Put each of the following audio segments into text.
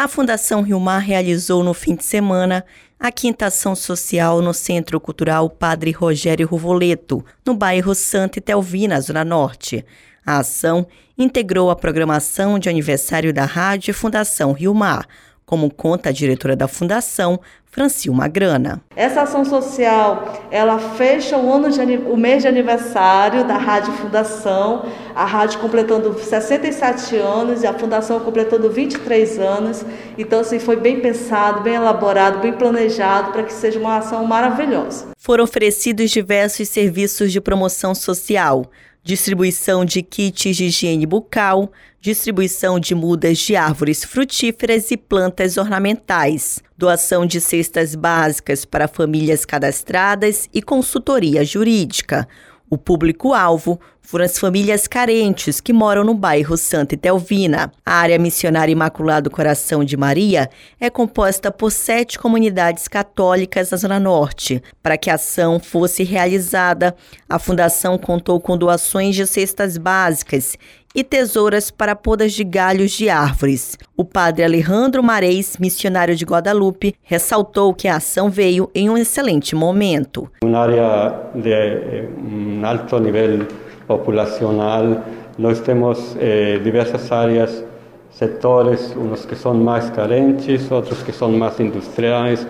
A Fundação Rio Mar realizou no fim de semana a 5ª Ação Social no Centro Cultural Padre Rogério Ruvoleto, no bairro Santa Etelvina, Zona Norte. A ação integrou a programação de aniversário da Rádio Fundação Rio Mar, como conta a diretora da Fundação, Francilma Grana. Essa ação social, ela fecha o mês de aniversário da Rádio Fundação, a rádio completando 67 anos e a Fundação completando 23 anos. Então, assim, foi bem pensado, bem elaborado, bem planejado para que seja uma ação maravilhosa. Foram oferecidos diversos serviços de promoção social, distribuição de kits de higiene bucal, distribuição de mudas de árvores frutíferas e plantas ornamentais, doação de cestas básicas para famílias cadastradas e consultoria jurídica. O público-alvo foram as famílias carentes que moram no bairro Santa Etelvina. A área missionária Imaculado Coração de Maria é composta por 7 comunidades católicas na Zona Norte. Para que a ação fosse realizada, a Fundação contou com doações de cestas básicas e tesouras para podas de galhos de árvores. O padre Alejandro Mareis, missionário de Guadalupe, ressaltou que a ação veio em um excelente momento. Uma área de alto nível populacional, nós temos diversas áreas, setores, uns que são mais carentes, outros que são mais industriais,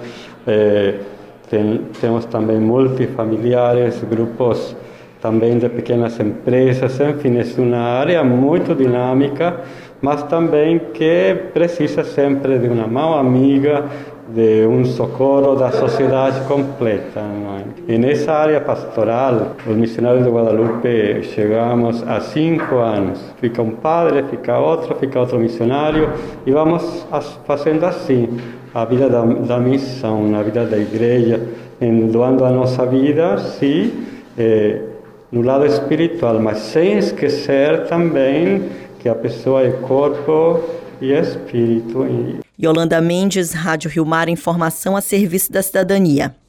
temos também multifamiliares, grupos também de pequenas empresas, enfim, é uma área muito dinâmica, mas também que precisa sempre de uma mão amiga, de um socorro da sociedade completa. Não é? E nessa área pastoral, os missionários de Guadalupe chegamos há 5 anos. Fica um padre, fica outro missionário, e vamos fazendo assim a vida da missão, a vida da igreja, doando a nossa vida, sim, no lado espiritual, mas sem esquecer também que a pessoa é corpo e espírito. Yolanda Mendes, Rádio Rio Mar, informação a serviço da cidadania.